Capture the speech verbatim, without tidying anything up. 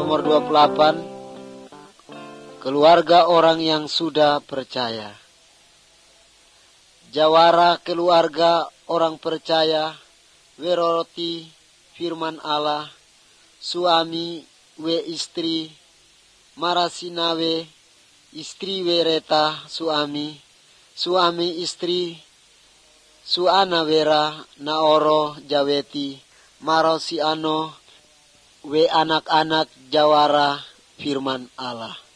nomor dua puluh delapan, keluarga orang yang sudah percaya. Jawara keluarga orang percaya, weroti firman Allah, suami we istri, marasinawe istri wereta suami, suami istri, suana wera naoro jaweti, maro si ano we anak-anak jawara firman Allah.